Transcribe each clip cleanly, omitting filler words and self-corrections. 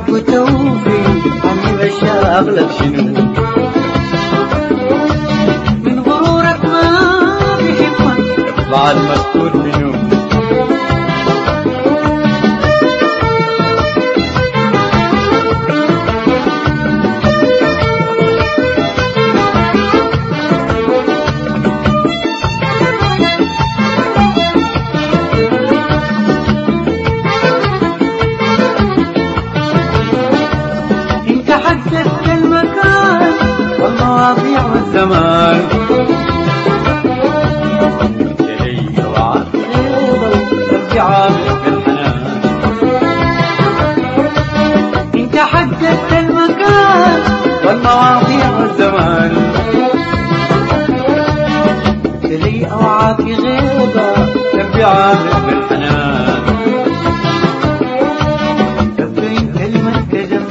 حب وتوفيق عني مشاغلك شنو من غرورك ما بيهمك اطلع المذكور منه حددت المكان والمواضيع والزمان لي وعد قلبي عامر بالحنان انت حددت المكان والمواضيع والزمان لي اوعاك غيظة قلبي عامر بالحنان تبين كلمة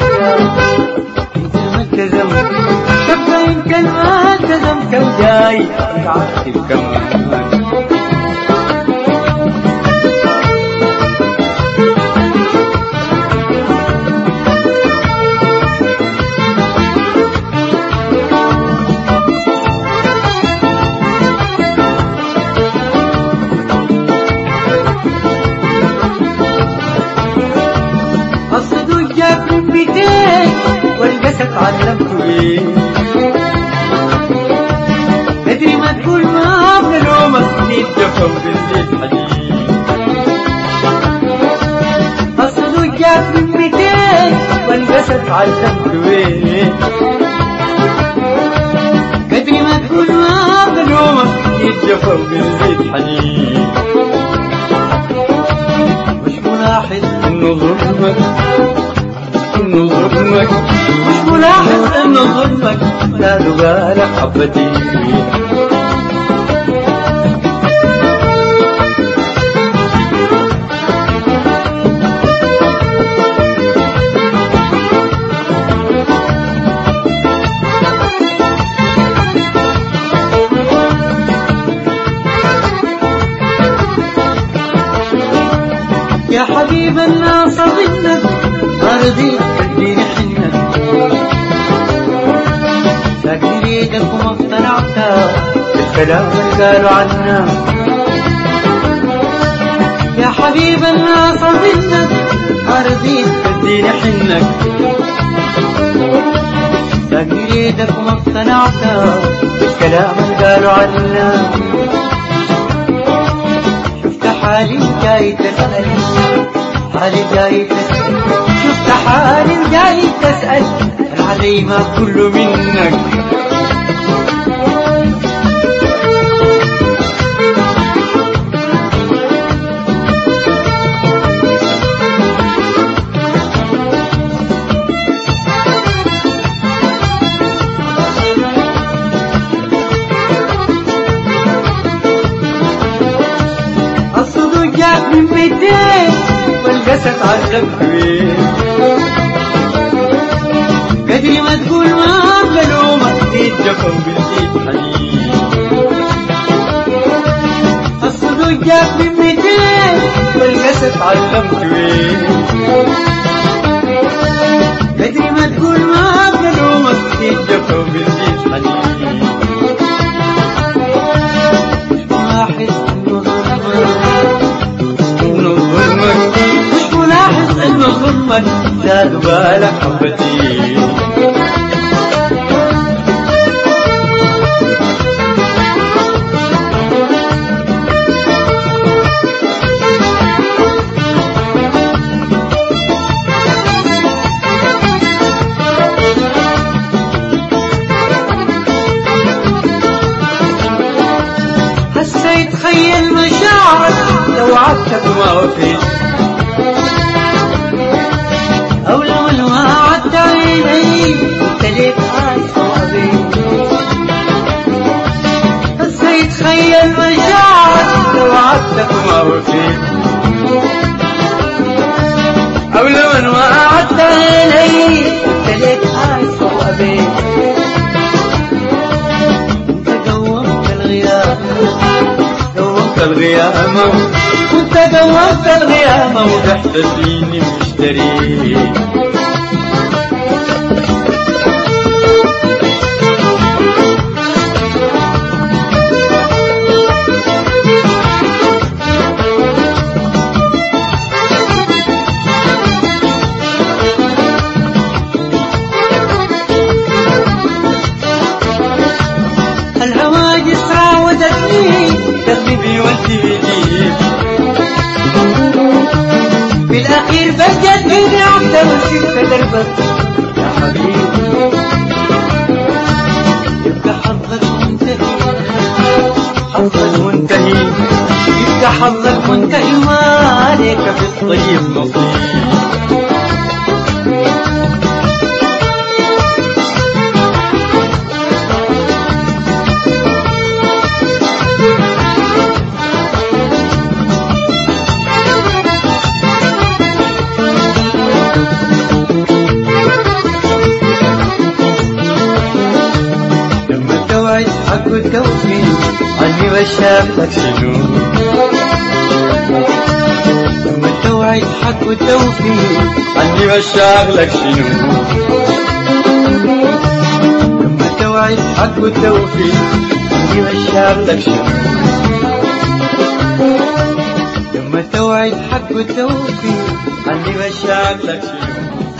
تبين كلمة كذب كم جاي تعرف كمان قصد جاك من بيتين والجسد علمته ايه ادري ما تقول ما بلومك نتجفى وبنزيد حديد قصده جاك من بيتين والجسد علمته ايه ادري ما تقول ما بلومك نتجفى وبنزيد حديد مش ملاحظ انه ظلمك مش ملاحظ انه ظلمك لا تبالك حبتي يا حبيب الناس ضدك أرضي تديني حنك لكن ايدك وما اقتنعت بالكلام اللي قالوا عنا يا حبيب الناس ضدك أرضي تديني حنك لكن ايدك وما اقتنعت بالكلام اللي قالوا عنا شفت حالي جاي تسأل حالي جاي تسأل شفت حالي جاي تسأل العلي ما كله منك الصدق جاك من بيتين والجسد علمته قدري ما تقول ما بلومك نتجفى وبنزيد حديد الصدق جاك من بيتين والجسد علمته قدري ما تقول ما بلومك نتجفى وبنزيد حديد مش ملاحظ انه ظلمك زاد بالك حبتي حسيت خيل مشاعرك لو عدتك ما وفيت أو لو ما عدت عيني تليت عصابي حسيت خيل مشاعرك لو عدتك ما وفيت أو لو ما عدت عيني تليت عصابي الغيامة كنت دومت الغيامة وبحت فيني مشتري تغلبي وتجيب في الأخير بجد مني عبدة وسبت دربك يا حبيبي يبقى حظك منتهي حظك منتهي يبقى حظك منتهي ما عليك في الطيب نصيب حق التوفيق عني وشاف لك شنو ثم توعد حق التوفيق عني وشاف لك شنو ثم توعد حق التوفيق عني وشاف لك شنو ثم توعد حق التوفيق عني وشاف لك شنو